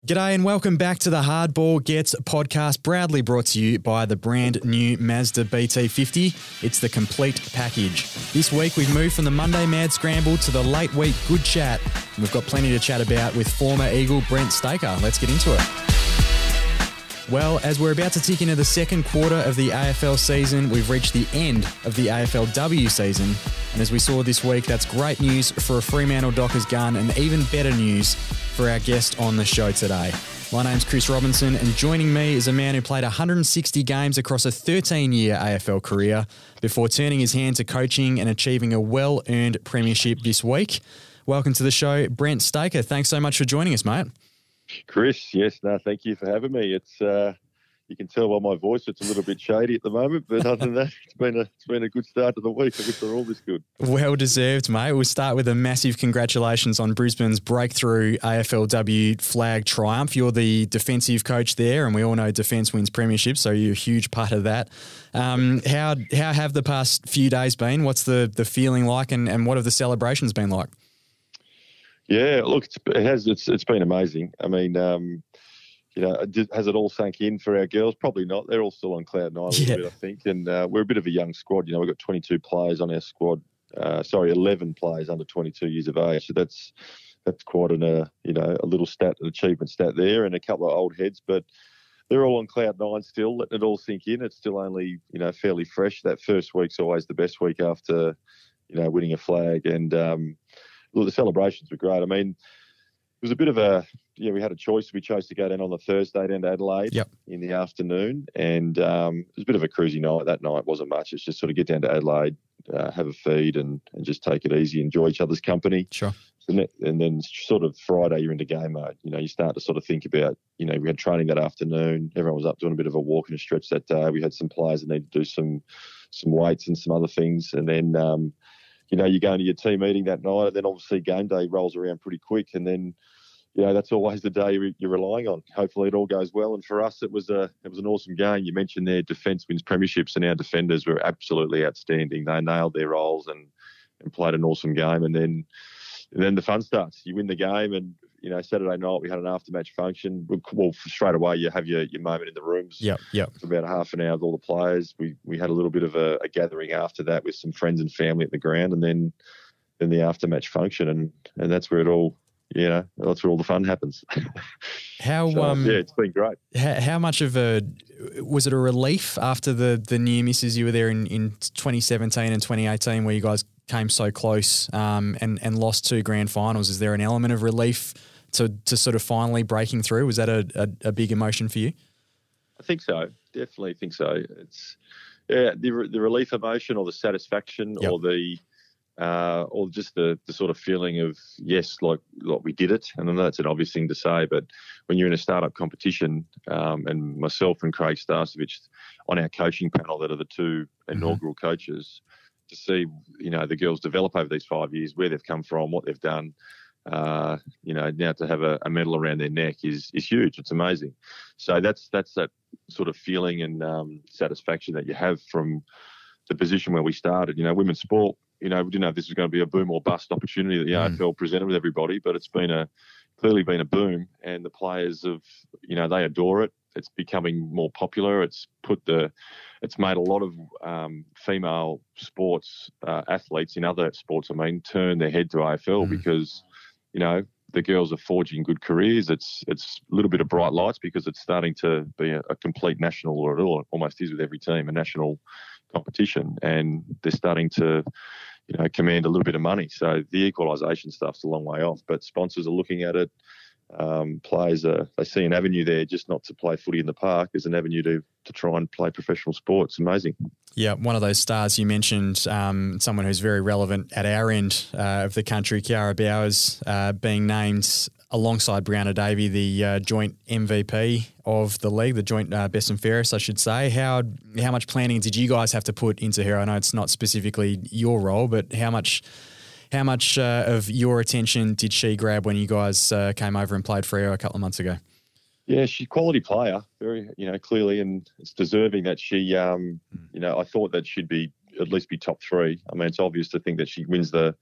G'day and welcome back to the Hardball Gets podcast, proudly brought to you by the brand new Mazda BT50. It's the complete package. This week we've moved from the Monday Mad Scramble to the late week Good Chat. And we've got plenty to chat about with former Eagle Brent Staker. Let's get into it. Well, as we're about to tick into the second quarter of the AFL season, we've reached the end of the AFLW season. And as we saw this week, that's great news for a Fremantle Dockers gun and even better news for our guest on the show today. My name's Chris Robinson, and joining me is a man who played 160 games across a 13-year AFL career before turning his hand to coaching and achieving a well-earned premiership this week. Welcome to the show, Brent Staker. Thanks so much for joining us, mate. Chris, yes, no, thank you for having me. It's you can tell by my voice it's a little bit shady at the moment, but other than that, it's been a good start to the week. I wish they're all this good. Well deserved, mate. We'll start with a massive congratulations on Brisbane's breakthrough AFLW flag triumph. You're the defensive coach there, and we all know defence wins premierships, so you're a huge part of that. How have the past few days been? What's the feeling like, and what have the celebrations been like? Yeah, look, it's been amazing. I mean, has it all sunk in for our girls? Probably not. They're all still on cloud nine a little bit, I think. And we're a bit of a young squad. We've got 22 players on our squad. 11 players under 22 years of age. So that's quite a little stat, an achievement stat there, and a couple of old heads. But they're all on cloud nine still, letting it all sink in. It's still only fairly fresh. That first week's always the best week after winning a flag. And look, the celebrations were great. I mean, it was a bit of we had a choice. We chose to go down on the Thursday down to Adelaide in the afternoon. And it was a bit of a cruisy night. That night wasn't much. It's just sort of get down to Adelaide, have a feed and just take it easy, enjoy each other's company. Sure. And then sort of Friday, you're into game mode. You start to sort of think about, we had training that afternoon. Everyone was up doing a bit of a walk and a stretch that day. We had some players that needed to do some weights and some other things. And then, you go into your team meeting that night, and then obviously game day rolls around pretty quick. And then, that's always the day you're relying on. Hopefully it all goes well. And for us, it was an awesome game. You mentioned their defence wins premierships, and our defenders were absolutely outstanding. They nailed their roles and played an awesome game. And then the fun starts. You win the game, and Saturday night we had an after-match function. Well, straight away you have your moment in the rooms. Yep. For about half an hour with all the players. We had a little bit of a gathering after that with some friends and family at the ground, and then the after-match function, and that's where it all. That's where all the fun happens. It's been great. How much of was it a relief after the near misses you were there in 2017 and 2018 where you guys came so close and lost two grand finals? Is there an element of relief to sort of finally breaking through? Was that a big emotion for you? I think so. Definitely think so. It's the relief emotion or the satisfaction or just the sort of feeling of, yes, like we did it. And I know that's an obvious thing to say, but when you're in a startup competition, and myself and Craig Starcevich on our coaching panel that are the two inaugural coaches, to see, the girls develop over these 5 years, where they've come from, what they've done, now to have a medal around their neck is huge. It's amazing. So that's that sort of feeling and satisfaction that you have from the position where we started. Women's sport, we didn't know if this was going to be a boom or bust opportunity that the AFL presented with everybody, but it's clearly been a boom, and the players they adore it. It's becoming more popular. It's made a lot of female sports athletes in other sports, turn their head to AFL because, the girls are forging good careers. It's a little bit of bright lights because it's starting to be a complete national, or it almost is with every team, a national competition, and they're starting to command a little bit of money. So the equalisation stuff's a long way off, but sponsors are looking at it. Players they see an avenue there, just not to play footy in the park, as an avenue to try and play professional sports. Amazing. Yeah, one of those stars you mentioned, someone who's very relevant at our end of the country, Kiara Bowers, being named alongside Brianna Davey, the joint MVP of the league, the joint best and fairest, I should say. How much planning did you guys have to put into her? I know it's not specifically your role, but how much of your attention did she grab when you guys came over and played Freo a couple of months ago? Yeah, she's a quality player, very, clearly, and it's deserving that she, I thought that she'd at least be top three. It's obvious to think that she wins the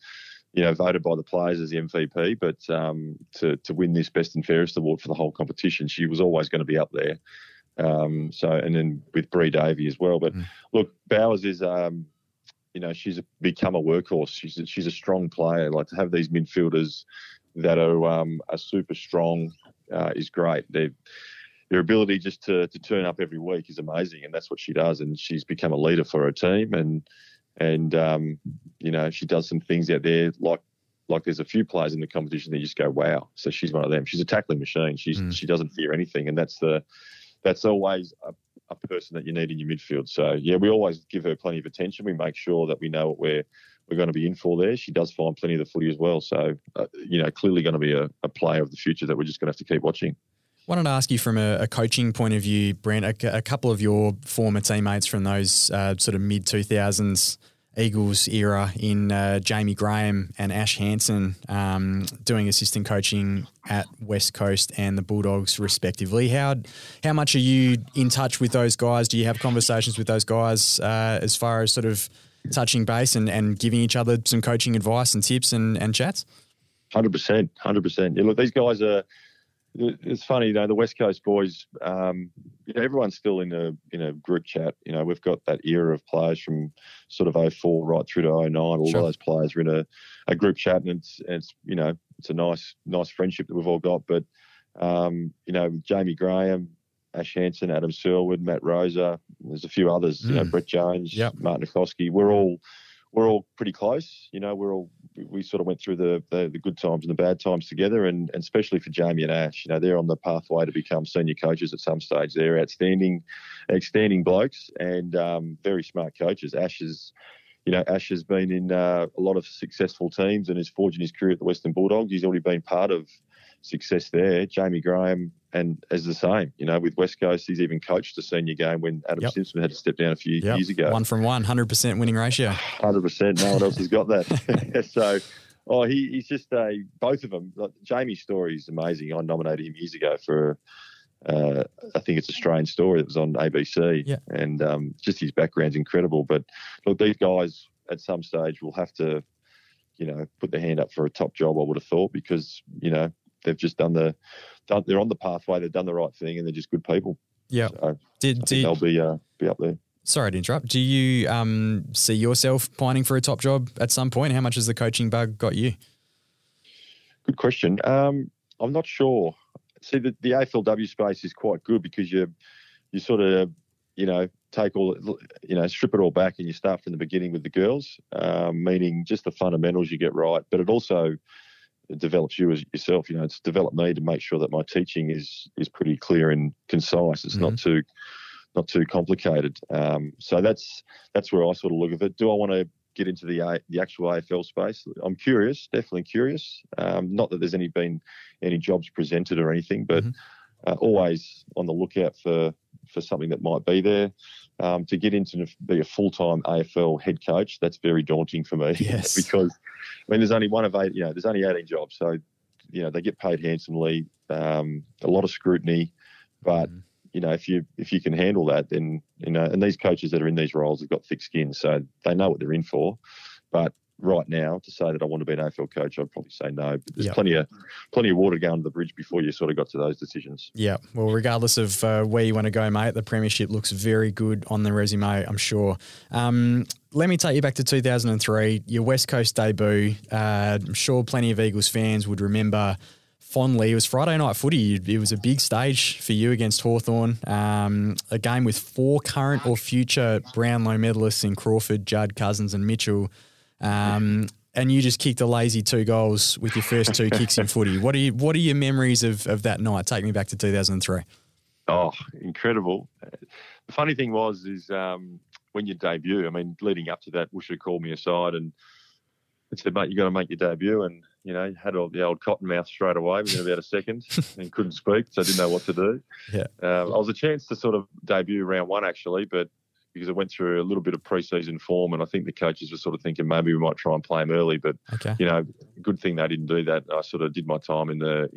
voted by the players as the MVP, but to win this Best and Fairest award for the whole competition, she was always going to be up there. And then with Bree Davey as well. But look, Bowers is, she's become a workhorse. She's a strong player. Like, to have these midfielders that are super strong is great. Their ability just to turn up every week is amazing, and that's what she does. And she's become a leader for her team, and she does some things out there like there's a few players in the competition that you just go, wow. So she's one of them. She's a tackling machine. She doesn't fear anything, and that's always a person that you need in your midfield. So yeah, we always give her plenty of attention. We make sure that we know what we're going to be in for there. She does find plenty of the footy as well. So clearly going to be a player of the future that we're just going to have to keep watching. Wanted to ask you from a coaching point of view, Brent, a couple of your former teammates from those sort of mid-2000s Eagles era in Jamie Graham and Ash Hansen doing assistant coaching at West Coast and the Bulldogs respectively. How much are you in touch with those guys? Do you have conversations with those guys as far as sort of touching base and giving each other some coaching advice and tips and chats? 100%. Yeah, look, these guys are... It's funny, the West Coast boys, everyone's still in a group chat. We've got that era of players from sort of 04 right through to 09. All Sure. of those players are in a group chat, and it's a nice friendship that we've all got. But, Jamie Graham, Ash Hansen, Adam Selwood, Matt Rosa, there's a few others, Brett Jones, Martin Nikoski. We're all pretty close. We sort of went through the good times and the bad times together, and especially for Jamie and Ash, they're on the pathway to become senior coaches at some stage. They're outstanding blokes and very smart coaches. Ash has been in a lot of successful teams and is forging his career at the Western Bulldogs. He's already been part of success there. Jamie Graham and as the same, with West Coast, he's even coached the senior game when Adam Simpson had to step down a few years ago. 1 from 1, 100% winning ratio. 100%. No one else has got that. So, he's just both of them. Like, Jamie's story is amazing. I nominated him years ago for, I think it's a Strange Story that was on ABC, and just his background's incredible. But look, these guys at some stage will have to, put their hand up for a top job, I would have thought, because, they've just they're on the pathway, they've done the right thing, and they're just good people. Yeah. So they'll be up there. Sorry to interrupt. Do you see yourself pining for a top job at some point? How much has the coaching bug got you? Good question. I'm not sure. See, the AFLW space is quite good because you sort of, take strip it all back and you start from the beginning with the girls, meaning just the fundamentals you get right. But it also develops you as yourself. It's developed me to make sure that my teaching is pretty clear and concise. It's not too complicated. So that's where I sort of look at it. Do I want to get into the actual AFL space? I'm curious, definitely curious. Not that there's been any jobs presented or anything, but always on the lookout for something that might be there. To get into be a full-time AFL head coach, that's very daunting for me. Yes. Because there's only one of 8. There's only 18 jobs, so they get paid handsomely. A lot of scrutiny, but if you can handle that, then and these coaches that are in these roles have got thick skin, so they know what they're in for. But right now, to say that I want to be an AFL coach, I'd probably say no. But there's plenty of water going under the bridge before you sort of got to those decisions. Yeah. Well, regardless of where you want to go, mate, the premiership looks very good on the resume, I'm sure. Let me take you back to 2003, your West Coast debut. I'm sure plenty of Eagles fans would remember fondly. It was Friday night footy. It was a big stage for you against Hawthorn. A game with 4 current or future Brownlow medalists in Crawford, Judd, Cousins and Mitchell. And you just kicked a lazy 2 goals with your first 2 kicks in footy. What are your memories of that night? Take me back to 2003. Oh, incredible. The funny thing is when you debut, leading up to that, Woosha called me aside and said, mate, you got to make your debut. And, had all the old cotton mouth straight away within about a second and couldn't speak, so I didn't know what to do. Yeah. I was a chance to sort of debut round 1, actually, but because I went through a little bit of pre-season form, and I think the coaches were sort of thinking maybe we might try and play him early. But good thing they didn't do that. I sort of did my time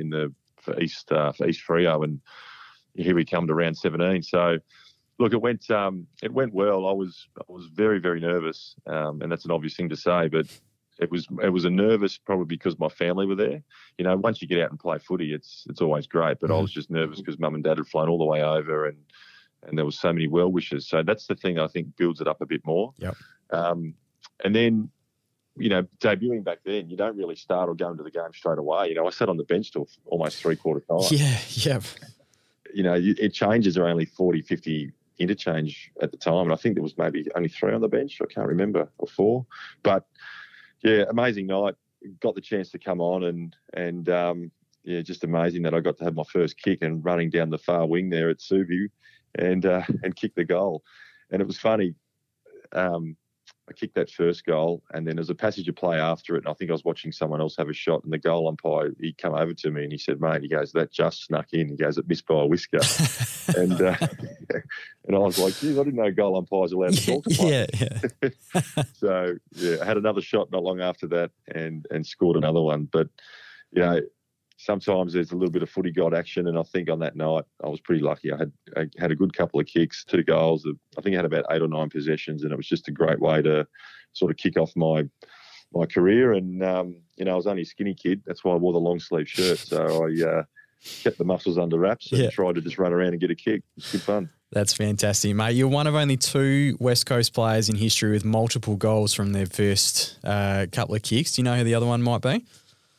for East Freo, and here we come to round 17. So, look, it went well. I was very, very nervous, and that's an obvious thing to say, but it was a nervous, probably because my family were there. You know, once you get out and play footy, it's always great. But I was just nervous because Mum and Dad had flown all the way over, and there was so many well wishes. So that's the thing I think builds it up a bit more. Yep. And then, you know, debuting back then, you don't really start or go into the game straight away. You know, I sat on the bench till almost 3/4 time. Yeah, yep. You know, it changes are only 40, 50 interchange at the time. And I think there was maybe only 3 on the bench. I can't remember, or 4. But, yeah, amazing night. Got the chance to come on and yeah, just amazing that I got to have my first kick and running down the far wing there at Suvu and kick the goal. And it was funny. I kicked that first goal, and then there's a passage of play after it, and I think I was watching someone else have a shot, and the goal umpire, he come over to me and he said, "Mate," he goes, "that just snuck in." He goes, "It missed by a whisker." and I was like, "Geez, I didn't know goal umpires allowed to talk to players." Yeah. So, yeah, I had another shot not long after that and scored another one. But, you know, sometimes there's a little bit of footy god action, and I think on that night I was pretty lucky. I had a good couple of kicks, 2 goals. I think I had about 8 or 9 possessions, and it was just a great way to sort of kick off my career. And you know, I was only a skinny kid. That's why I wore the long sleeve shirt. So I kept the muscles under wraps and tried to just run around and get a kick. It was good fun. That's fantastic, mate. You're one of only 2 West Coast players in history with multiple goals from their first couple of kicks. Do you know who the other one might be?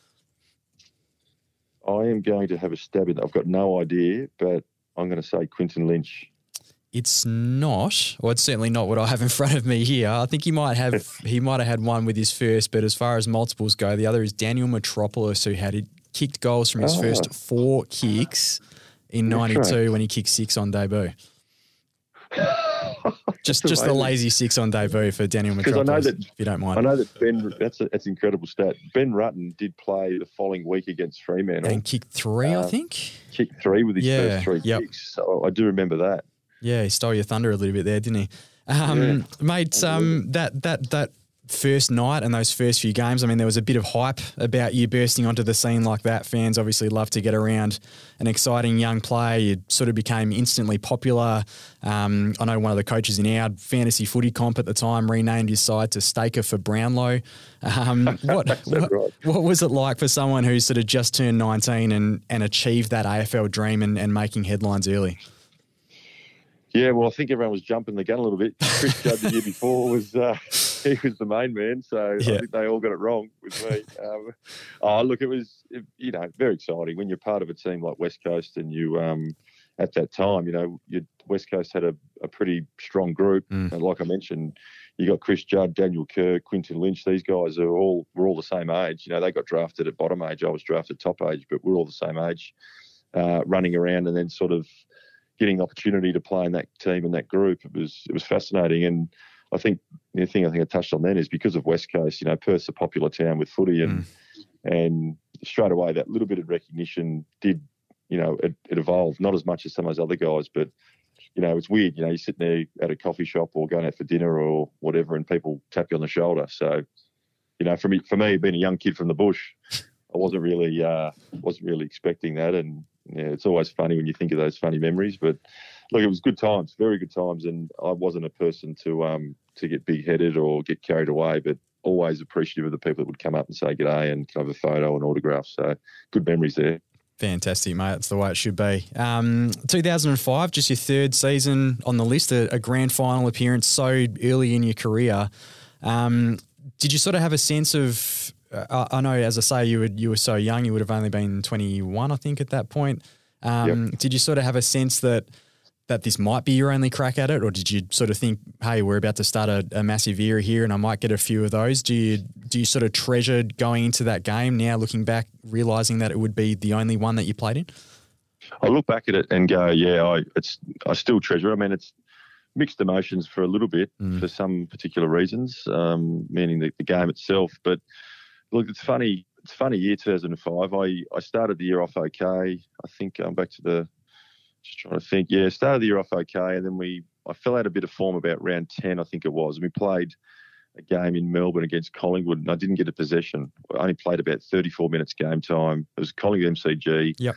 I am going to have a stab at that. I've got no idea, but I'm going to say Quinton Lynch. It's not, or it's certainly not what I have in front of me here. I think he might have had one with his first, but as far as multiples go, the other is Daniel Metropolis, who had kicked goals from his first 4 kicks in 92 when he kicked 6 on debut. Just the lazy 6 on debut for Daniel Metropolis, if you don't mind. I know that Ben, that's an incredible stat. Ben Rutten did play the following week against Fremantle. And kicked 3, I think? Kicked 3 with his first 3 kicks. So I do remember that. Yeah, he stole your thunder a little bit there, didn't he? Mate, that first night and those first few games, I mean, there was a bit of hype about you bursting onto the scene like that. Fans obviously love to get around an exciting young player. You sort of became instantly popular. I know one of the coaches in our fantasy footy comp at the time renamed his side to Staker for Brownlow. What was it like for someone who sort of just turned 19 and achieved that AFL dream and making headlines early? Yeah, well, I think everyone was jumping the gun a little bit. Chris Judd the year before was he was the main man, so I think they all got it wrong with me. Look, it was very exciting when you're part of a team like West Coast, and you at that time, West Coast had a pretty strong group. And like I mentioned, you got Chris Judd, Daniel Kerr, Quinton Lynch. These guys were all the same age. They got drafted at bottom age. I was drafted top age, but we're all the same age, running around, and then sort of getting the opportunity to play in that team and that group. It was fascinating. And I think the thing I touched on then is because of West Coast, Perth's a popular town with footy, and straight away that little bit of recognition did, it evolved, not as much as some of those other guys, but it's weird, you're sitting there at a coffee shop or going out for dinner or whatever, and people tap you on the shoulder. So, for me, being a young kid from the bush, I wasn't really expecting that. And yeah, it's always funny when you think of those funny memories. But look, it was good times, very good times, and I wasn't a person to get big-headed or get carried away, but always appreciative of the people that would come up and say g'day and have a photo and autograph. So good memories there. Fantastic, mate. That's the way it should be. 2005, just your 3rd season on the list, a grand final appearance so early in your career. Did you sort of have a sense of, I know, as I say, you were so young, you would have only been 21, I think, at that point. Did you sort of have a sense that this might be your only crack at it, or did you sort of think, hey, we're about to start a massive era here and I might get a few of those? Do you sort of treasure going into that game now, looking back, realising that it would be the only one that you played in? I look back at it and go, yeah, I still treasure it. I mean, it's mixed emotions for a little bit for some particular reasons, meaning the game itself. But look, it's funny year 2005. I started the year off okay. I think going back to just trying to think. Yeah, started the year off okay, and then I fell out a bit of form about round 10, I think it was. And we played a game in Melbourne against Collingwood, and I didn't get a possession. I only played about 34 minutes game time. It was Collingwood MCG. Yep.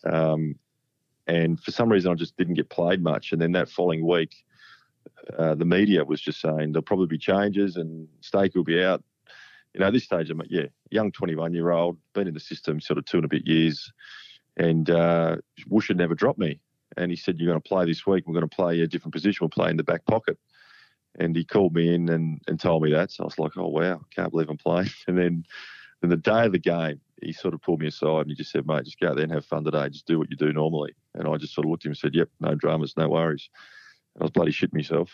And for some reason, I just didn't get played much. And then that following week, the media was just saying there'll probably be changes and Stake will be out. at this stage, young 21-year-old, been in the system sort of 2 and a bit years, and Woosh had never dropped me. And he said, "You're going to play this week. We're going to play a different position. We'll play in the back pocket." And he called me in and told me that. So I was like, "Oh, wow, can't believe I'm playing." And then the day of the game, he sort of pulled me aside and he just said, "Mate, just go out there and have fun today. Just do what you do normally." And I just sort of looked at him and said, "Yep, no dramas, no worries." And I was bloody shitting myself.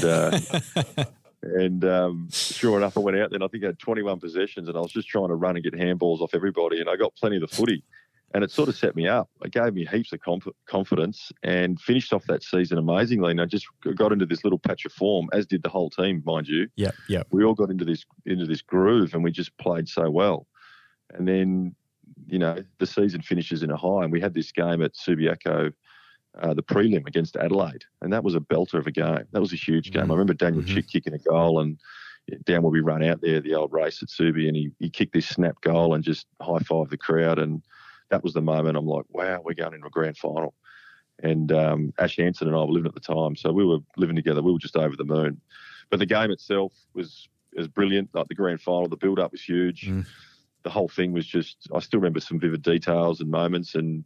And sure enough, I went out there and I think I had 21 possessions and I was just trying to run and get handballs off everybody, and I got plenty of the footy. And it sort of set me up. It gave me heaps of confidence and finished off that season amazingly. And I just got into this little patch of form, as did the whole team, mind you. Yeah. We all got into this groove and we just played so well. And then, the season finishes in a high, and we had this game at Subiaco, the prelim against Adelaide, and that was a belter of a game. That was a huge game. I remember Daniel Chick kicking a goal, and down where we run out there, the old race at Subi, and he kicked this snap goal and just high-fived the crowd, and that was the moment I'm like, wow, we're going into a grand final. And Ash Hansen and I were living at the time, so we were living together. We were just over the moon. But the game itself was brilliant. Like the grand final, the build-up was huge. The whole thing was just, I still remember some vivid details and moments. And,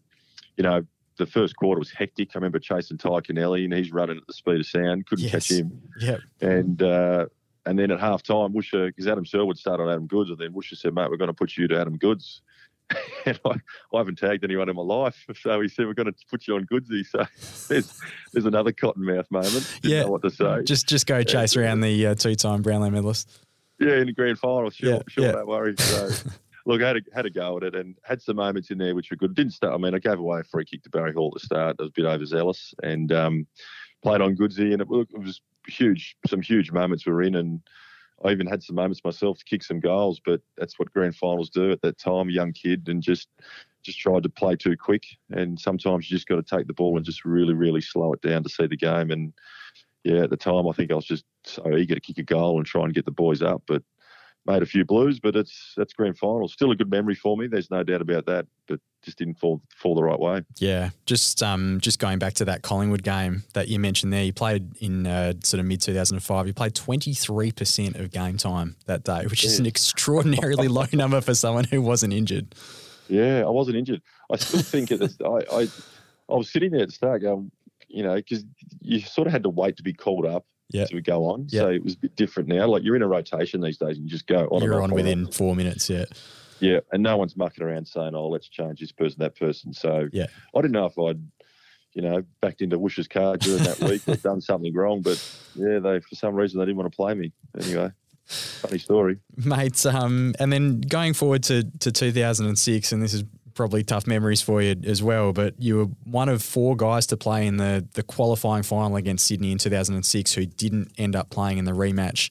the first quarter was hectic. I remember chasing Ty Kennelly, and he's running at the speed of sound. Couldn't catch him. Yep. And then at half-time, Woosha, because Adam Sherwood started on Adam Goods, and then Woosha said, "Mate, we're going to put you to Adam Goods." And I haven't tagged anyone in my life. So he said, "We're going to put you on Goodsy." So there's another cottonmouth moment. Didn't know what to say. Just go chase around the 2-time Brownlow medalist. Yeah, in the grand final. Sure, don't worry. So, look, I had a go at it and had some moments in there which were good. Didn't start. I mean, I gave away a free kick to Barry Hall at the start. I was a bit overzealous and played on Goodsy, and it was huge. Some huge moments were in, and I even had some moments myself to kick some goals, but that's what grand finals do at that time, a young kid, and just tried to play too quick. And sometimes you just got to take the ball and just really, really slow it down to see the game. And, at the time, I think I was just so eager to kick a goal and try and get the boys up, but made a few blues. But that's grand finals. Still a good memory for me. There's no doubt about that, but just didn't fall the right way. Yeah, just going back to that Collingwood game that you mentioned there, you played in sort of mid-2005. You played 23% of game time that day, which is an extraordinarily low number for someone who wasn't injured. Yeah, I wasn't injured. I still think I was sitting there at the start going, because you sort of had to wait to be called up to go on. Yep. So it was a bit different now. Like you're in a rotation these days and you just go on. You're on within 4 minutes, Yeah, and no one's mucking around saying, "Oh, let's change this person, that person." So I didn't know if I'd, backed into Woosh's car during that week or done something wrong, but they for some reason they didn't want to play me. Anyway, funny story, mate. And then going forward to 2006, and this is probably tough memories for you as well, but you were one of 4 guys to play in the qualifying final against Sydney in 2006 who didn't end up playing in the rematch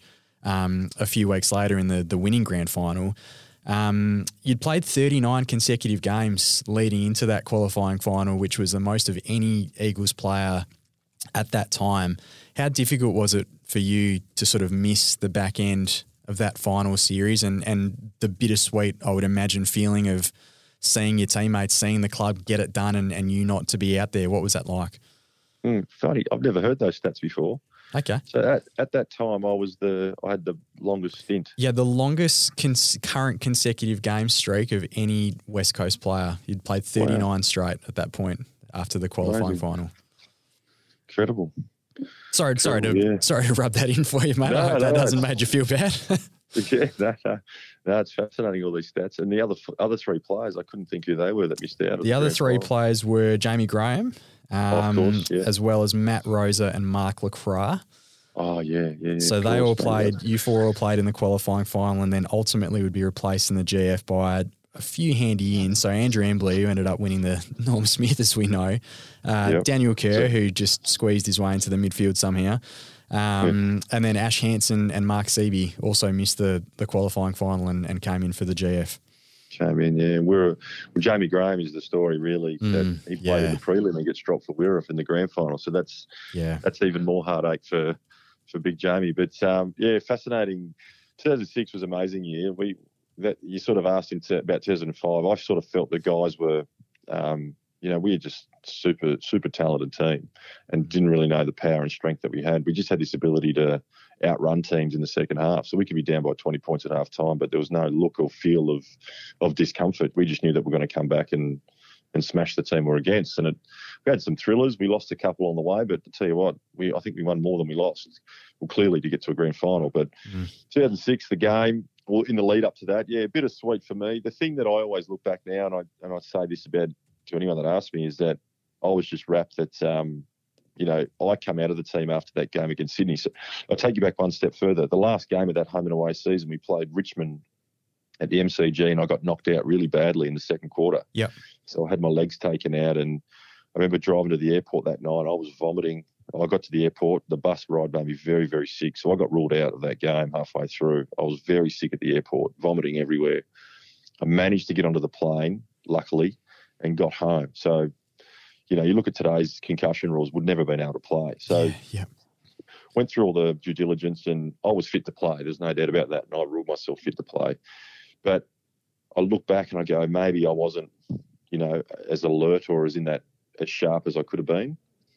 a few weeks later in the winning grand final. You'd played 39 consecutive games leading into that qualifying final, which was the most of any Eagles player at that time. How difficult was it for you to sort of miss the back end of that final series and the bittersweet, I would imagine, feeling of seeing your teammates, seeing the club get it done and you not to be out there? What was that like? Funny. I've never heard those stats before. Okay. So at that time, I had the longest stint. Yeah, the longest current consecutive game streak of any West Coast player. You'd played 39 straight at that point after the qualifying final. Incredible. Sorry to rub that in for you, mate. I hope that doesn't make you feel bad. No, it's fascinating, all these stats. And the other 3 players, I couldn't think who they were that missed out. The other 3 players were Jamie Graham, of course, as well as Matt Rosa and Mark Lacroix. Oh, yeah. So they all played, you 4 all played in the qualifying final and then ultimately would be replaced in the GF by a few handy ins. So Andrew Embley, who ended up winning the Norm Smith, as we know. Daniel Kerr, who just squeezed his way into the midfield somehow. And then Ash Hansen and Mark Seaby also missed the qualifying final and came in for the GF. Came in, yeah. Jamie Graham is the story, really. That he played in the prelim and gets dropped for Wirral in the grand final. So that's even more heartache for Big Jamie. But fascinating. 2006 was an amazing year. You sort of asked about 2005. I sort of felt the guys were, we were just super, super talented team and didn't really know the power and strength that we had. We just had this ability to outrun teams in the second half. So we could be down by 20 points at half time, but there was no look or feel of discomfort. We just knew that we're going to come back and smash the team we're against. And we had some thrillers. We lost a couple on the way, but to tell you what, I think we won more than we lost. Well, clearly to get to a grand final. But 2006, the game, well, in the lead up to that, yeah, bittersweet for me. The thing that I always look back now, and I say this about to anyone that asks me, is that I was just wrapped that, I come out of the team after that game against Sydney. So I'll take you back one step further. The last game of that home and away season, we played Richmond at the MCG, and I got knocked out really badly in the second quarter. Yeah. So I had my legs taken out, and I remember driving to the airport that night. I was vomiting. I got to the airport. The bus ride made me very, very sick. So I got ruled out of that game halfway through. I was very sick at the airport, vomiting everywhere. I managed to get onto the plane, luckily, and got home. So, you look at today's concussion rules, would never have been able to play. So went through all the due diligence, and I was fit to play. There's no doubt about that. And I ruled myself fit to play. But I look back and I go, maybe I wasn't, as alert or as sharp as I could have been.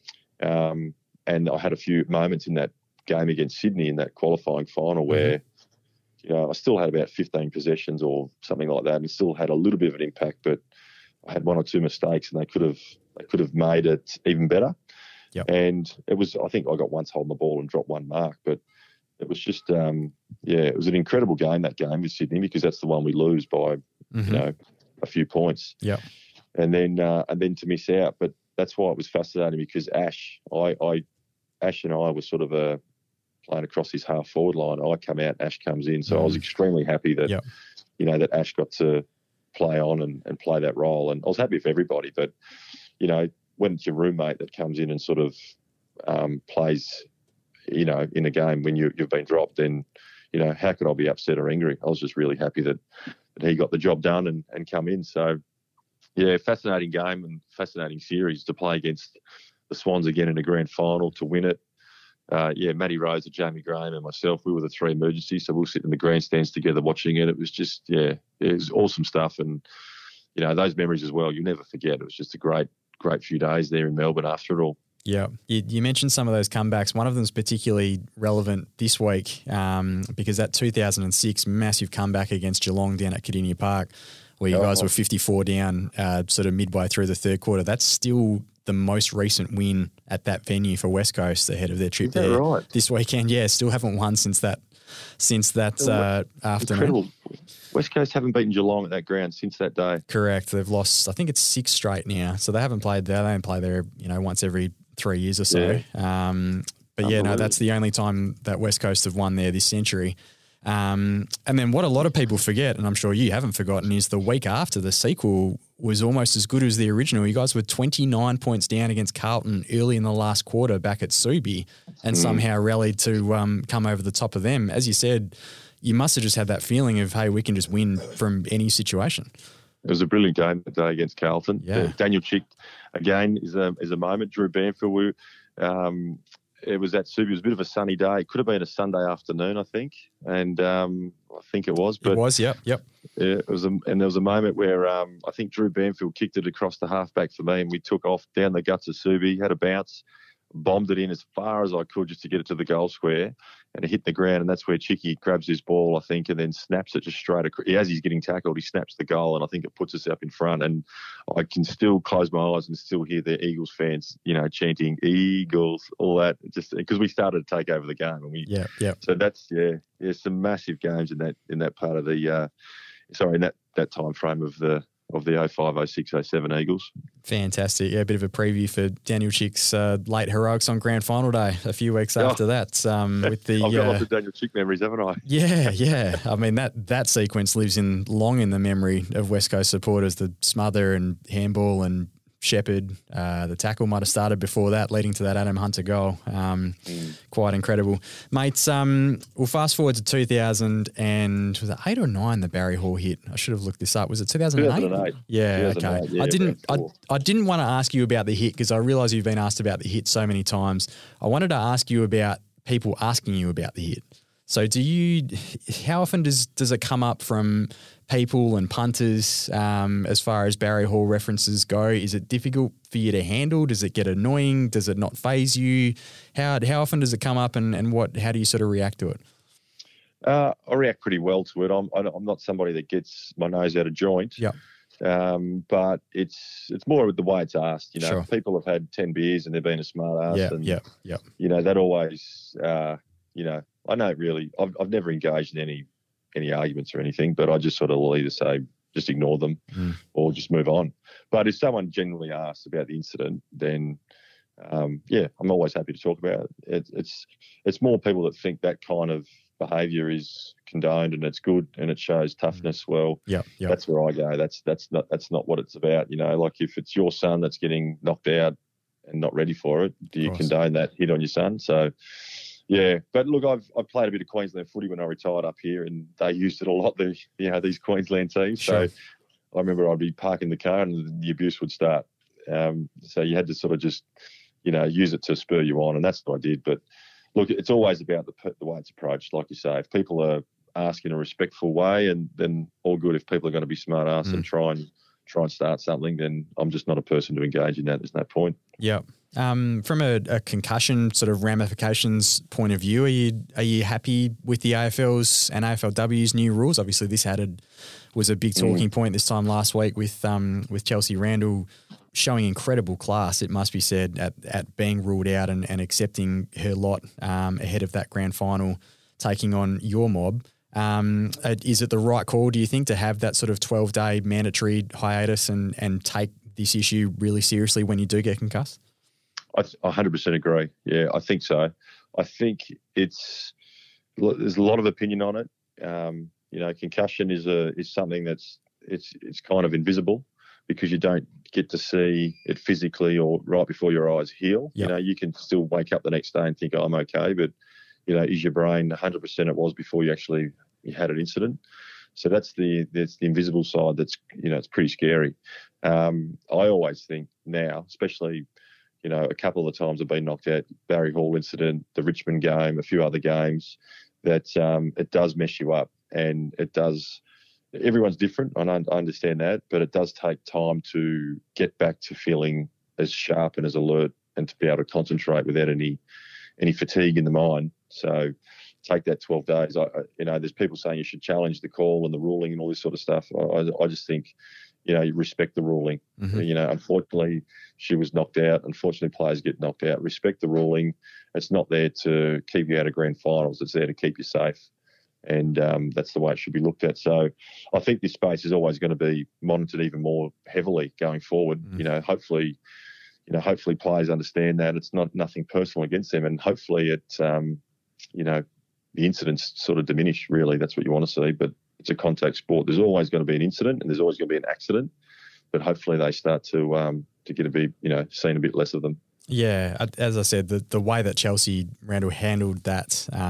And I had a few moments in that game against Sydney in that qualifying final where, I still had about 15 possessions or something like that, and still had a little bit of an impact, but I had one or two mistakes, and they could have made it even better. Yep. And it was, I think I got once holding the ball and dropped one mark, but it was just, it was an incredible game, that game with Sydney, because that's the one we lose by, a few points. Yeah. And then to miss out. But that's why it was fascinating, because Ash and I were sort of playing across his half forward line. I come out, Ash comes in. So I was extremely happy that, that Ash got to play on and play that role. And I was happy for everybody. But, when it's your roommate that comes in and sort of plays, in a game when you've been dropped, then, how could I be upset or angry? I was just really happy that he got the job done and come in. So, yeah, fascinating game and fascinating series to play against the Swans again in a grand final, to win it. Matty Rose, Jamie Graham and myself, we were the three emergencies, so we were sitting in the grandstands together watching it. It was just, it was awesome stuff. And, those memories as well, you'll never forget. It was just a great few days there in Melbourne after it all. Yeah. You mentioned some of those comebacks. One of them is particularly relevant this week because that 2006 massive comeback against Geelong down at Kardinia Park, where you guys were 54 down sort of midway through the third quarter. That's still the most recent win at that venue for West Coast ahead of their trip there this weekend. Yeah, still haven't won since that afternoon. Incredible. West Coast haven't beaten Geelong at that ground since that day. Correct. They've lost, I think it's 6 straight now. So they haven't played there. They only play there, once every 3 years or so. Yeah. But yeah, no, that's the only time that West Coast have won there this century. And then what a lot of people forget, and I'm sure you haven't forgotten, is the week after the sequel was almost as good as the original. You guys were 29 points down against Carlton early in the last quarter back at Subi and somehow rallied to come over the top of them. As you said, you must have just had that feeling of, hey, we can just win from any situation. It was a brilliant game that day against Carlton. Yeah. Daniel Chick, again, is a moment. Drew Banfield, it was at Subi. It was a bit of a sunny day. It could have been a Sunday afternoon, I think. And I think it was. But it was, yep. Yeah, it was, and there was a moment where I think Drew Banfield kicked it across the halfback for me, and we took off down the guts of Subi, had a bounce, bombed it in as far as I could just to get it to the goal square, and it hit the ground, and that's where Chicky grabs his ball, I think, and then snaps it just straight across. As he's getting tackled, he snaps the goal, and I think it puts us up in front. And I can still close my eyes and still hear the Eagles fans, chanting "Eagles," all that, just because we started to take over the game. And So that's some massive games in that part of the in that time frame of the 05, 06, 07 Eagles. Fantastic. Yeah, a bit of a preview for Daniel Chick's late heroics on grand final day a few weeks after that. With the I've got lots of Daniel Chick memories, haven't I? Yeah. I mean, that sequence lives long in the memory of West Coast supporters, the smother and handball and Shepherd. The tackle might have started before that, leading to that Adam Hunter goal. Quite incredible. Mates, we'll fast forward to 2000 and was it 8 or 9 the Barry Hall hit? I should have looked this up. Was it 2008? 2008. Yeah, okay. Yeah, I didn't want to ask you about the hit because I realise you've been asked about the hit so many times. I wanted to ask you about people asking you about the hit. So how often does it come up from people and punters as far as Barry Hall references go? Is it difficult for you to handle? Does it get annoying? Does it not faze you? How often does it come up and how do you sort of react to it? I react pretty well to it. I'm not somebody that gets my nose out of joint. Yeah. But it's more with the way it's asked. Sure. People have had 10 beers and they've been a smart ass. Yeah. That always, I don't really. I've never engaged in any arguments or anything, but I just sort of will either say just ignore them or just move on. But if someone genuinely asks about the incident, then I'm always happy to talk about it. It's more people that think that kind of behaviour is condoned and it's good and it shows toughness. Well, that's where I go. That's not what it's about. Like if it's your son that's getting knocked out and not ready for it, do you condone that hit on your son? So. Yeah, but look, I've played a bit of Queensland footy when I retired up here, and they used it a lot. These Queensland teams. Sure. So I remember I'd be parking the car and the abuse would start. So you had to sort of just, use it to spur you on, and that's what I did. But look, it's always about the way it's approached. Like you say, if people are asking in a respectful way, and then all good. If people are going to be smart ass and try and start something, then I'm just not a person to engage in that. There's no point. Yeah. From a concussion sort of ramifications point of view, are you happy with the AFL's and AFLW's new rules? Obviously, this was a big talking point this time last week with Chelsea Randall showing incredible class, it must be said, at being ruled out and accepting her lot ahead of that grand final, taking on your mob. Is it the right call, do you think, to have that sort of 12-day mandatory hiatus and take this issue really seriously when you do get concussed? I 100% agree. Yeah, I think so. I think there's a lot of opinion on it. Concussion is something that's it's kind of invisible because you don't get to see it physically or right before your eyes heal. Yep. You can still wake up the next day and think, oh, I'm okay, but is your brain 100% it was before you had an incident? So that's the invisible side. That's it's pretty scary. I always think now, especially. A couple of the times I've been knocked out, Barry Hall incident, the Richmond game, a few other games, that it does mess you up. And it does, everyone's different, and I understand that, but it does take time to get back to feeling as sharp and as alert and to be able to concentrate without any fatigue in the mind. So take that 12 days. There's people saying you should challenge the call and the ruling and all this sort of stuff. I just think, you respect the ruling. Mm-hmm. Unfortunately, she was knocked out. Unfortunately, players get knocked out. Respect the ruling. It's not there to keep you out of grand finals. It's there to keep you safe. And that's the way it should be looked at. So I think this space is always going to be monitored even more heavily going forward. Mm-hmm. Hopefully players understand that it's nothing personal against them. And hopefully the incidents sort of diminish, really. That's what you want to see. But it's a contact sport. There's always going to be an incident and there's always going to be an accident, but hopefully they start to get a bit, seen a bit less of them. Yeah, as I said, the way that Chelsea Randall handled that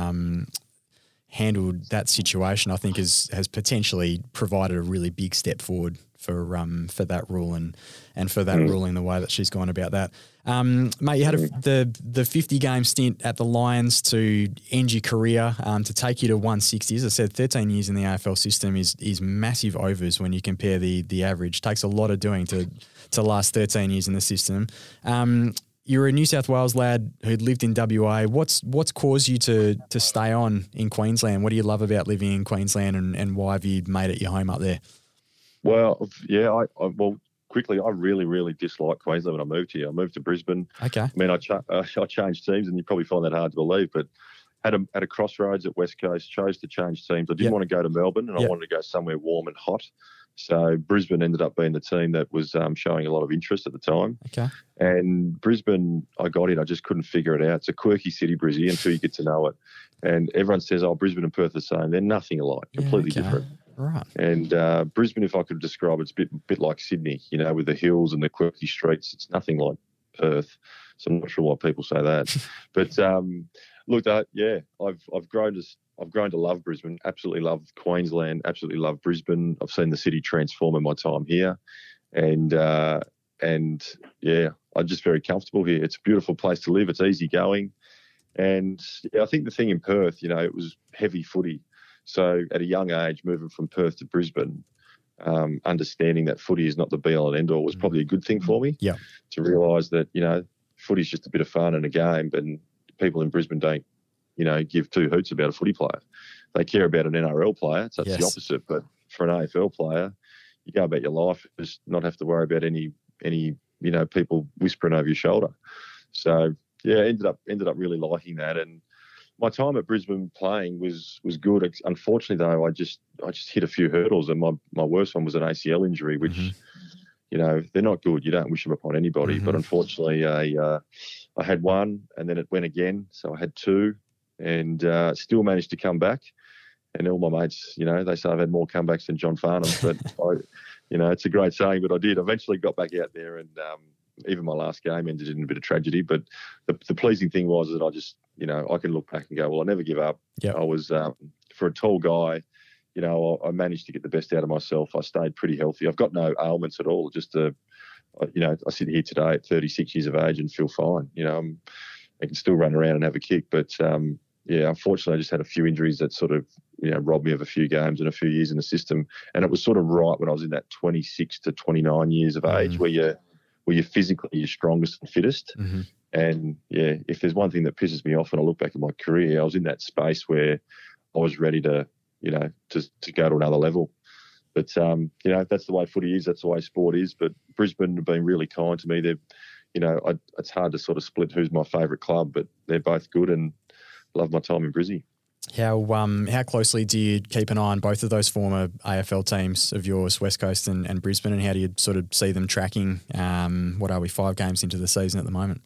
situation, I think has potentially provided a really big step forward for that rule and for that ruling, the way that she's gone about that. Mate, you had the 50-game stint at the Lions to end your career, to take you to 160. As I said, 13 years in the AFL system is massive overs when you compare the average. It takes a lot of doing to last 13 years in the system. You're a New South Wales lad who'd lived in WA. What's caused you to stay on in Queensland? What do you love about living in Queensland, and why have you made it your home up there? Well, yeah, quickly, I really, really disliked Queensland when I moved here. I moved to Brisbane. Okay. I mean, I changed teams, and you probably find that hard to believe, but had a crossroads at West Coast, chose to change teams. I didn't want to go to Melbourne, and I wanted to go somewhere warm and hot. So Brisbane ended up being the team that was showing a lot of interest at the time. Okay. And Brisbane, I got in. I just couldn't figure it out. It's a quirky city, Brizzy, until you get to know it. And everyone says, oh, Brisbane and Perth are the same. They're nothing alike, completely different. Right. And Brisbane, if I could describe it, it's a bit like Sydney, with the hills and the quirky streets. It's nothing like Perth. So I'm not sure why people say that. But look, I've grown to love Brisbane. Absolutely love Queensland. Absolutely love Brisbane. I've seen the city transform in my time here, and I'm just very comfortable here. It's a beautiful place to live. It's easy going. And yeah, I think the thing in Perth, it was heavy footy. So at a young age, moving from Perth to Brisbane, understanding that footy is not the be-all and end-all was probably a good thing for me. Yeah. To realise that, footy is just a bit of fun and a game, but people in Brisbane don't, give two hoots about a footy player. They care about an NRL player, so that's the opposite. But for an AFL player, you go about your life, just not have to worry about any people whispering over your shoulder. So yeah, ended up really liking that. And my time at Brisbane playing was good. Unfortunately, though, I just hit a few hurdles, and my worst one was an ACL injury, which they're not good. You don't wish them upon anybody. But unfortunately, I had one, and then it went again, so I had two, and still managed to come back. And all my mates, they say I've had more comebacks than John Farnham, but it's a great saying. But I did eventually got back out there, and even my last game ended in a bit of tragedy. But the pleasing thing was that I just, I can look back and go, well, I never give up. Yep. I was, for a tall guy, I managed to get the best out of myself. I stayed pretty healthy. I've got no ailments at all. Just, I sit here today at 36 years of age and feel fine. I can still run around and have a kick. But, unfortunately, I just had a few injuries that sort of, robbed me of a few games and a few years in the system. And it was sort of right when I was in that 26 to 29 years of age where you're physically your strongest and fittest. And yeah, if there's one thing that pisses me off when I look back at my career, I was in that space where I was ready to, to go to another level. But, that's the way footy is. That's the way sport is. But Brisbane have been really kind to me. They've, it's hard to sort of split who's my favourite club, but they're both good and love my time in Brizzy. How closely do you keep an eye on both of those former AFL teams of yours, West Coast and Brisbane, and how do you sort of see them tracking? What are we, 5 games into the season at the moment?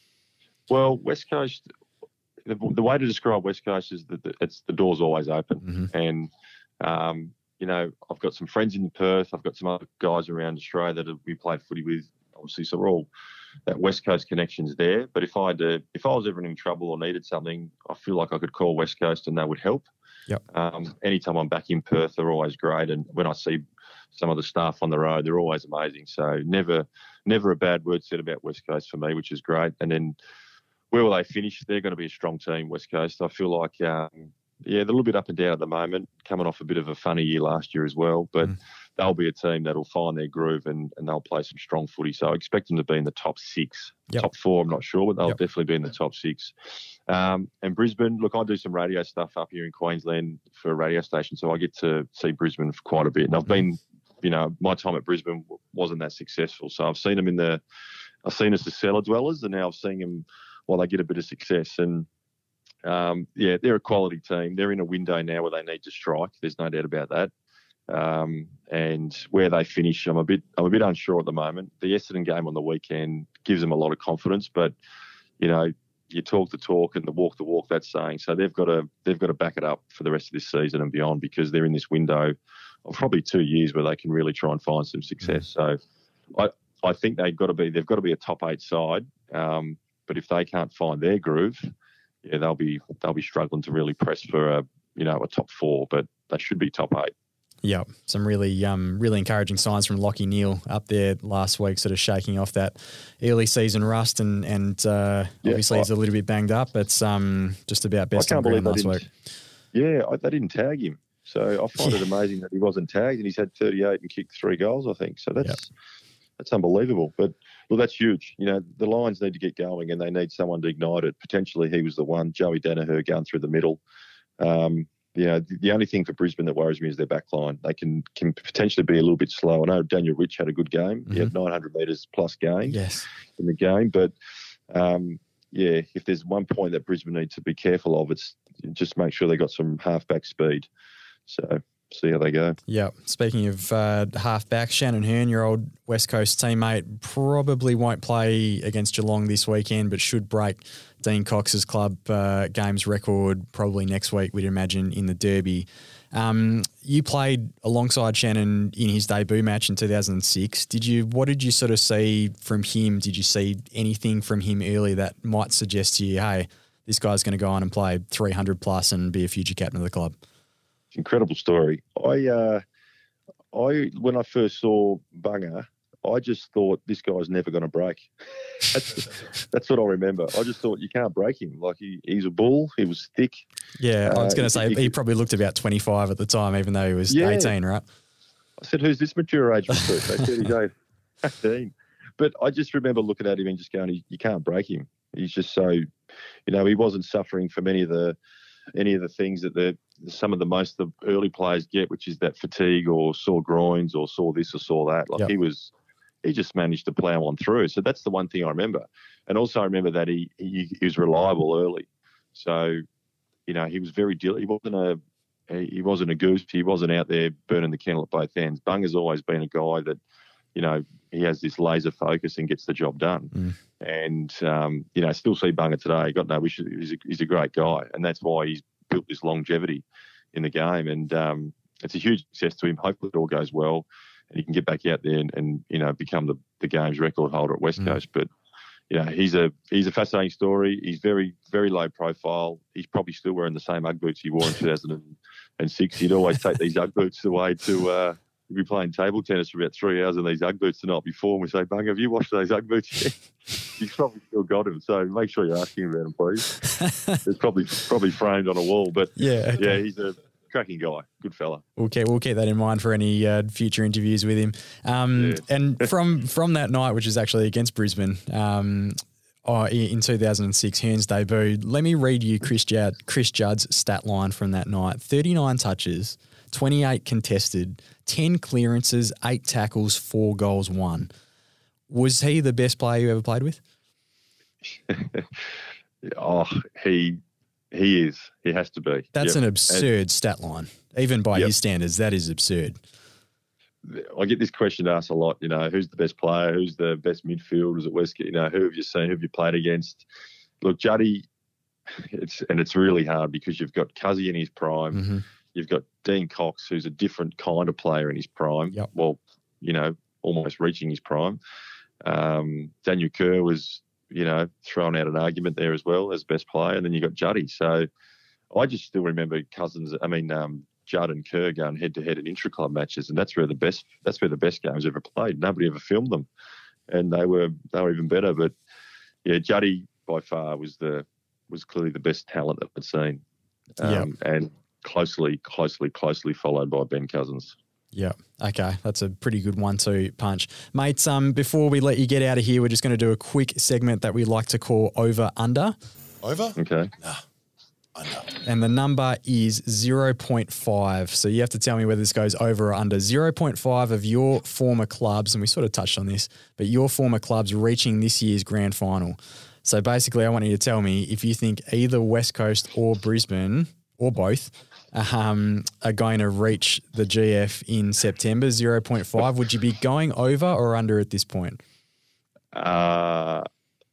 Well, West Coast, the way to describe West Coast is that the door's always open. And, I've got some friends in Perth. I've got some other guys around Australia that we played footy with, obviously, so we're all that West Coast connection's there. But if I was ever in trouble or needed something, I feel like I could call West Coast and they would help. Yep. Anytime I'm back in Perth, they're always great. And when I see some of the staff on the road, they're always amazing. So never a bad word said about West Coast for me, which is great. And then where will they finish? They're going to be a strong team, West Coast. I feel like, they're a little bit up and down at the moment, coming off a bit of a funny year last year as well. But they'll be a team that'll find their groove and they'll play some strong footy. So I expect them to be in the top 6. Yep. Top 4, I'm not sure, but they'll definitely be in the top 6. And Brisbane, look, I do some radio stuff up here in Queensland for a radio station, so I get to see Brisbane for quite a bit. And I've been, my time at Brisbane wasn't that successful. So I've seen them I've seen us as cellar dwellers, and now I've seen them while they get a bit of success. And they're a quality team. They're in a window now where they need to strike. There's no doubt about that. And where they finish, I'm a bit unsure at the moment. The Essendon game on the weekend gives them a lot of confidence, but you talk the talk and the walk, that's saying. So they've got to back it up for the rest of this season and beyond, because they're in this window of probably 2 years where they can really try and find some success. So I think they've got to be a top 8 side. But if they can't find their groove, they'll be struggling to really press for a top 4, but they should be top 8. Yeah, some really encouraging signs from Lachie Neale up there last week, sort of shaking off that early season rust, and obviously he's a little bit banged up, but just about best on ground last week. Yeah, they didn't tag him, so I find it amazing that he wasn't tagged, and he's had 38 and kicked 3 goals, I think. So that's unbelievable. But look, that's huge. The Lions need to get going, and they need someone to ignite it. Potentially, he was the one. Joey Danaher going through the middle. The only thing for Brisbane that worries me is their back line. They can potentially be a little bit slow. I know Daniel Rich had a good game. He had 900 metres plus gain in the game. But, if there's one point that Brisbane need to be careful of, it's just make sure they got some halfback speed. So see how they go. Yeah. Speaking of halfback, Shannon Hurn, your old West Coast teammate, probably won't play against Geelong this weekend, but should break Dean Cox's club games record probably next week, we'd imagine, in the Derby. You played alongside Shannon in his debut match in 2006. What did you sort of see from him? Did you see anything from him early that might suggest to you, hey, this guy's going to go on and play 300 plus and be a future captain of the club? Incredible story. When I first saw Bunga, I just thought this guy's never going to break. That's what I remember. I just thought you can't break him. Like he's a bull. He was thick. Yeah, I was going to say he probably looked about 25 at the time, even though he was 18, right? I said, who's this mature age recruit? They said he's 18. But I just remember looking at him and just going, you can't break him. He's just so, he wasn't suffering from any of the things that some of the early players get, which is that fatigue or sore groins or sore this or sore that. Like he just managed to plough on through. So that's the one thing I remember. And also I remember that he was reliable early. So, he was very diligent. He wasn't a goose. He wasn't out there burning the candle at both ends. Bunga's always been a guy that, he has this laser focus and gets the job done. And, I still see Bunga today. Got no issues. He's a great guy. And that's why he's built this longevity in the game. And it's a huge success to him. Hopefully it all goes well and he can get back out there and become the game's record holder at West Coast. But, he's a fascinating story. He's very, very low profile. He's probably still wearing the same Ugg boots he wore in 2006. He'd always take these Ugg boots away to he'd be playing table tennis for about 3 hours in these Ugg boots the night before. And we say, Bunga, have you washed those Ugg boots yet? He's probably still got him. So make sure you're asking about him, please. It's probably framed on a wall. But yeah, he's a cracking guy. Good fella. We'll keep that in mind for any future interviews with him. And from that night, which is actually against Brisbane, in 2006, Hurn's debut, let me read you Chris Judd's stat line from that night. 39 touches, 28 contested, 10 clearances, 8 tackles, 4 goals, 1. Was he the best player you ever played with? He is. He has to be. That's an absurd stat line. Even by his standards, that is absurd. I get this question asked a lot, who's the best player? Who's the best midfielders at Westgate? Who have you seen? Who have you played against? Look, Juddy, it's really hard because you've got Cuzzy in his prime. Mm-hmm. You've got Dean Cox, who's a different kind of player in his prime. Yep. Well, almost reaching his prime. Daniel Kerr was, throwing out an argument there as well as best player. And then you got Juddy. So I just still remember Judd and Kerr going head to head in intra-club matches. And that's where the best games ever played. Nobody ever filmed them. And they were even better. But yeah, Juddy by far was clearly the best talent that I'd seen. And closely followed by Ben Cousins. Yeah. Okay. That's a pretty good 1-2 punch. Mates, before we let you get out of here, we're just going to do a quick segment that we like to call Over Under. Over? Okay. Nah. Under. And the number is 0.5. So you have to tell me whether this goes over or under. 0.5 of your former clubs, and we sort of touched on this, but your former clubs reaching this year's grand final. So basically I want you to tell me if you think either West Coast or Brisbane or both are going to reach the GF in September, 0.5. Would you be going over or under at this point? I'm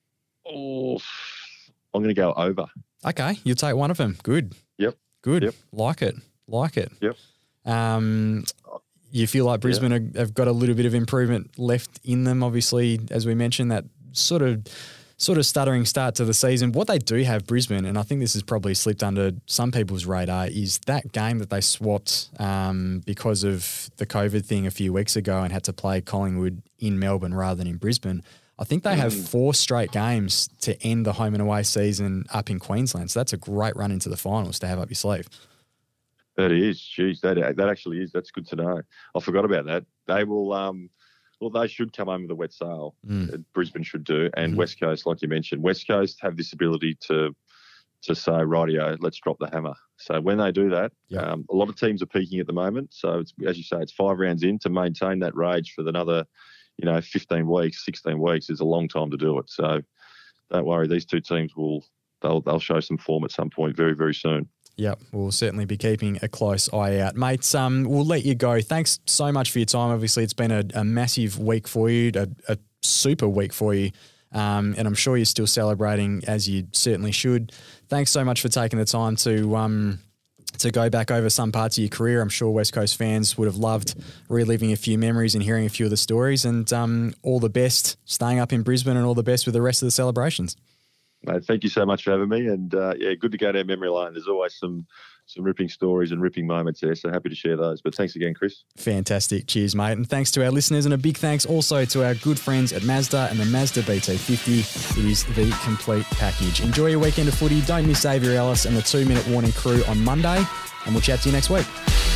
going to go over. Okay, you'll take one of them. Good. Yep. Good. Yep. Like it. Yep. You feel like Brisbane have got a little bit of improvement left in them, obviously, as we mentioned, that sort of stuttering start to the season. What they do have, Brisbane, and I think this has probably slipped under some people's radar, is that game that they swapped because of the COVID thing a few weeks ago and had to play Collingwood in Melbourne rather than in Brisbane. I think they have 4 straight games to end the home and away season up in Queensland. So that's a great run into the finals to have up your sleeve. That is. Geez, that actually is. That's good to know. I forgot about that. They will they should come home with a wet sail. Brisbane should do. And West Coast, like you mentioned, West Coast have this ability to say, rightio, let's drop the hammer. So when they do that, a lot of teams are peaking at the moment. So it's, as you say, it's 5 rounds in to maintain that rage for another 15 weeks, 16 weeks is a long time to do it. So don't worry, these two teams they'll show some form at some point very, very soon. Yep, we'll certainly be keeping a close eye out. Mates, we'll let you go. Thanks so much for your time. Obviously, it's been a massive week for you, a super week for you, and I'm sure you're still celebrating as you certainly should. Thanks so much for taking the time to go back over some parts of your career. I'm sure West Coast fans would have loved reliving a few memories and hearing a few of the stories, and all the best staying up in Brisbane and all the best with the rest of the celebrations. Mate, thank you so much for having me, and good to go down memory lane. There's always some ripping stories and ripping moments there. So happy to share those. But thanks again, Chris. Fantastic. Cheers, mate. And thanks to our listeners, and a big thanks also to our good friends at Mazda and the Mazda BT50. It is the complete package. Enjoy your weekend of footy. Don't miss Xavier Ellis and the 2 Minute Warning crew on Monday, and we'll chat to you next week.